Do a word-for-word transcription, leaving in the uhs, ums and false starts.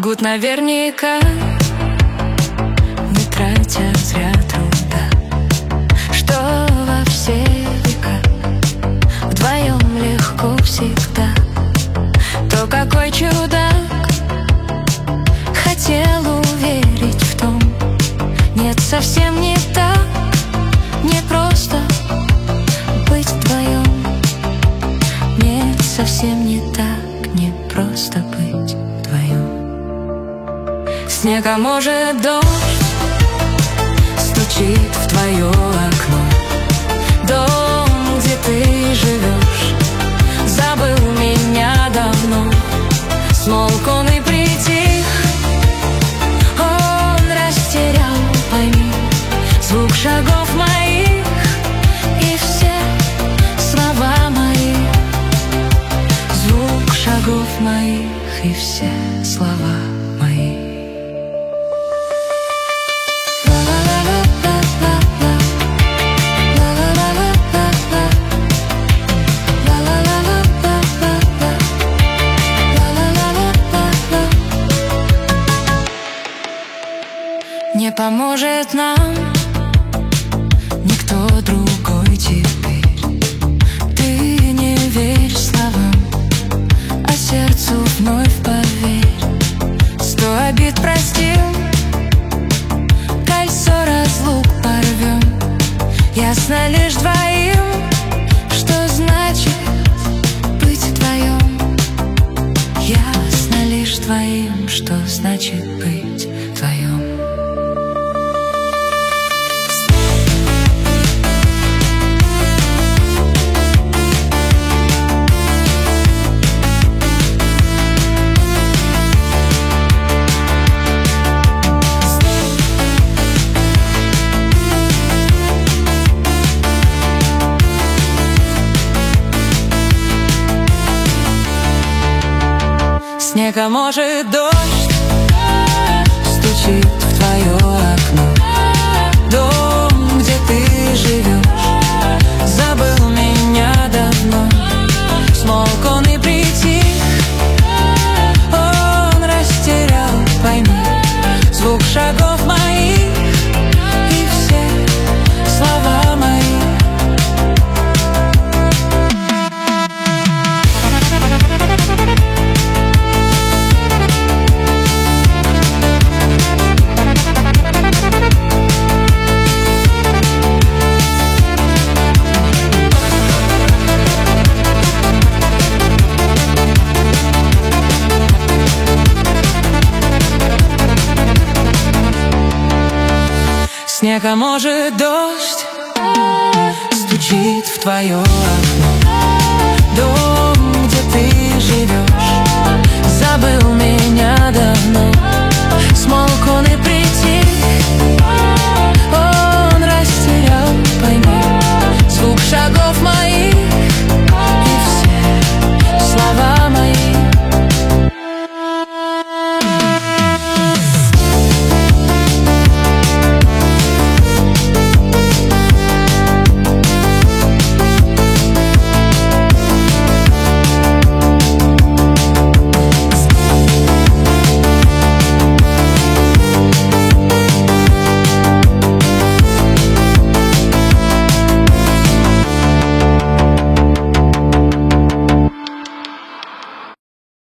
помогут наверняка, не тратя зря труда, что во все века вдвоем легко всегда. То какой чудак хотел уверить в том, нет, совсем не так, не просто быть вдвоем. Нет, совсем не так, не просто быть вдвоем. Снег, а может дождь, стучит в твое окно. Дом, где ты живешь, забыл меня давно. Смолк он и притих, он растерял, пойми, звук шагов моих и все слова мои. Звук шагов моих и все слова мои. Не поможет нам никто другой теперь. Ты не верь словам, а сердцу вновь поверь. Сто обид простим, кольцо разлук порвем. Ясно лишь двоим, что значит быть вдвоем. Ясно лишь двоим, что значит быть вдвоем. Снег, а может дождь, стучит в твое окно. Дом, где ты живешь, забыл меня давно. Смолк он и притих, он растерял, пойми, звук шагов моих и все слова мои. Снег, а может дождь, стучит в твое окно.